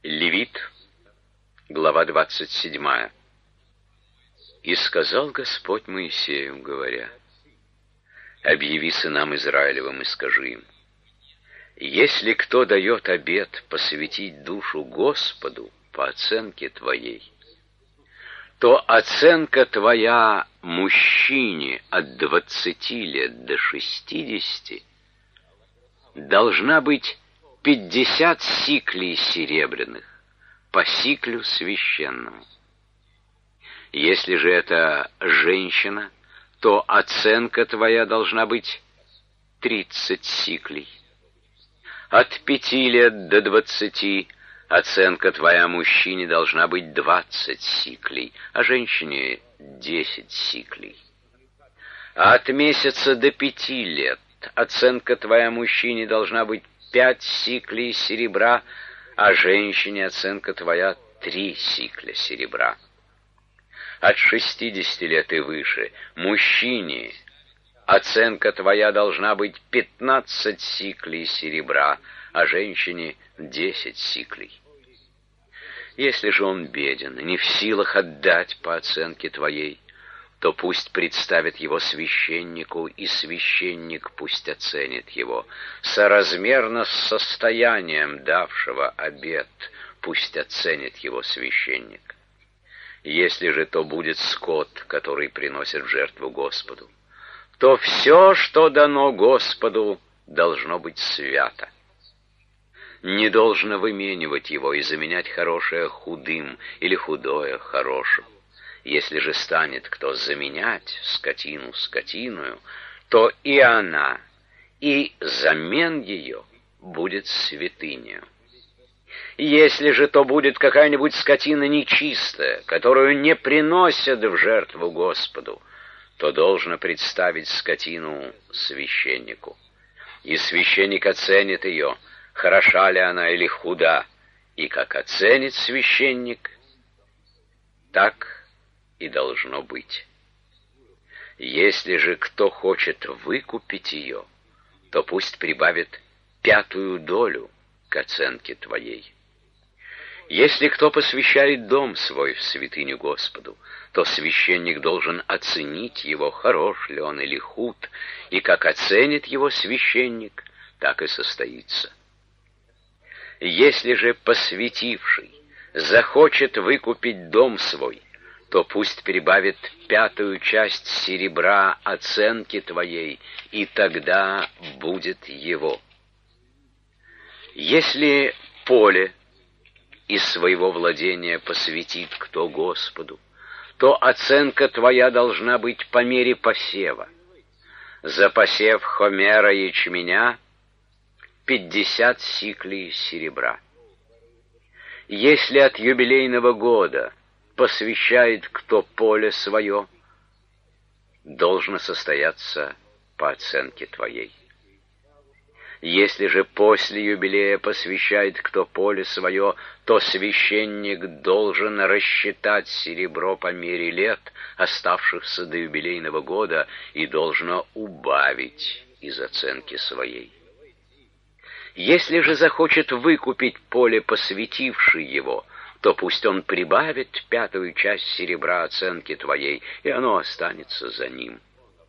Левит, глава 27. «И сказал Господь Моисею, говоря: объяви сынам Израилевым и скажи им: если кто дает обет посвятить душу Господу по оценке твоей, то оценка твоя мужчине от 20 лет до 60 должна быть 50 сиклей серебряных по сиклю священному. Если же это женщина, то оценка твоя должна быть 30 сиклей. От 5 лет до 20 оценка твоя мужчине должна быть 20 сиклей, а женщине 10 сиклей. А от месяца до 5 лет оценка твоя мужчине должна быть 5 сиклей серебра, а женщине оценка твоя 3 сикля серебра. От 60 лет и выше мужчине оценка твоя должна быть 15 сиклей серебра, а женщине 10 сиклей. Если же он беден и не в силах отдать по оценке твоей, то пусть представит его священнику, и священник пусть оценит его. Соразмерно с состоянием давшего обет пусть оценит его священник. Если же то будет скот, который приносит в жертву Господу, то все, что дано Господу, должно быть свято. Не должно выменивать его и заменять хорошее худым или худое хорошим. Если же станет кто заменять скотину скотиною, то и она, и замен ее будет святынею. Если же то будет какая-нибудь скотина нечистая, которую не приносят в жертву Господу, то должно представить скотину священнику. И священник оценит ее, хороша ли она или худа, и как оценит священник, так и должно быть. Если же кто хочет выкупить ее, то пусть прибавит 5 долю к оценке твоей. Если кто посвящает дом свой в святыню Господу, то священник должен оценить его, хорош ли он или худ, и как оценит его священник, так и состоится. Если же посвятивший захочет выкупить дом свой, то пусть прибавит 5 часть серебра оценки твоей, и тогда будет его. Если поле из своего владения посвятит кто Господу, то оценка твоя должна быть по мере посева. За посев хомера ячменя 50 сиклей серебра. Если от юбилейного года посвящает кто поле свое, должно состояться по оценке твоей. Если же после юбилея посвящает кто поле свое, то священник должен рассчитать серебро по мере лет, оставшихся до юбилейного года, и должно убавить из оценки своей. Если же захочет выкупить поле, посвятивший его, то пусть он прибавит 5 часть серебра оценки твоей, и оно останется за ним.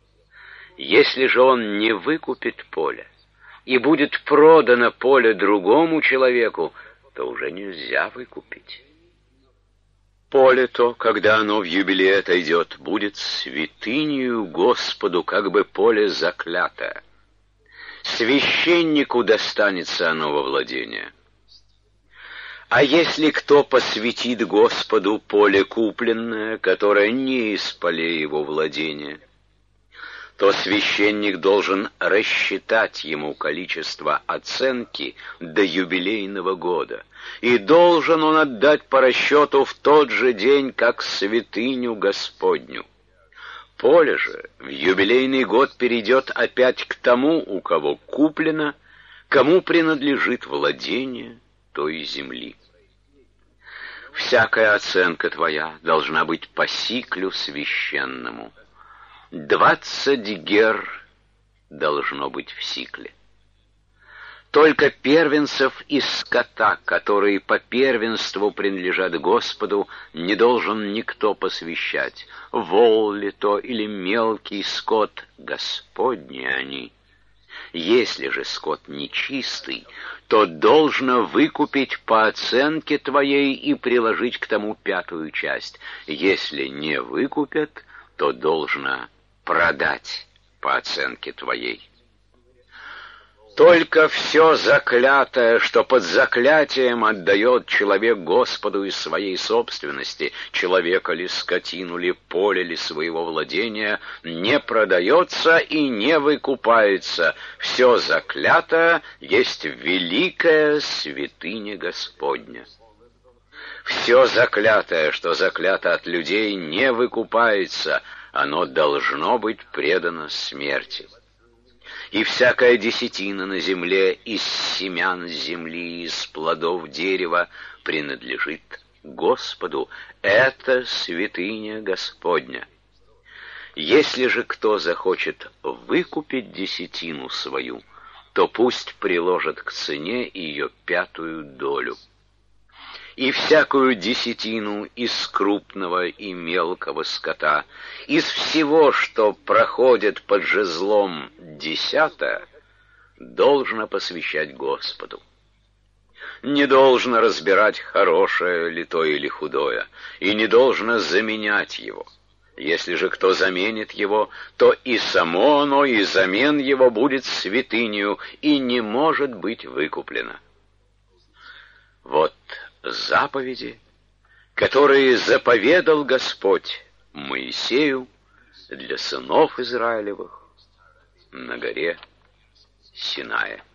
Если же он не выкупит поле, и будет продано поле другому человеку, то уже нельзя выкупить. Поле то, когда оно в юбилей отойдет, будет святынею Господу, как бы поле заклятое. Священнику достанется оно во владение. А если кто посвятит Господу поле купленное, которое не из полей его владения, то священник должен рассчитать ему количество оценки до юбилейного года, и должен он отдать по расчету в тот же день, как святыню Господню. Поле же в юбилейный год перейдет опять к тому, у кого куплено, кому принадлежит владение той земли. Всякая оценка твоя должна быть по сиклю священному. 20 гер должно быть в сикле. Только первенцев из скота, которые по первенству принадлежат Господу, не должен никто посвящать. Вол ли то или мелкий скот, Господни они. Если же скот нечистый, то должно выкупить по оценке твоей и приложить к тому 5-ю часть. Если не выкупят, то должно продать по оценке твоей. Только все заклятое, что под заклятием отдает человек Господу из своей собственности, человека ли, скотину ли, поле ли своего владения, не продается и не выкупается. Все заклятое есть великая святыня Господня. Все заклятое, что заклято от людей, не выкупается, оно должно быть предано смерти. И всякая десятина на земле из семян земли, из плодов дерева принадлежит Господу. Это святыня Господня. Если же кто захочет выкупить десятину свою, то пусть приложит к цене ее 5-ю долю. И всякую десятину из крупного и мелкого скота, из всего, что проходит под жезлом 10-е, должно посвящать Господу. Не должно разбирать, хорошее ли то или худое, и не должно заменять его. Если же кто заменит его, то и само оно, и замен его будет святынею, и не может быть выкуплено. Вот заповеди, которые заповедал Господь Моисею для сынов Израилевых на горе Синая.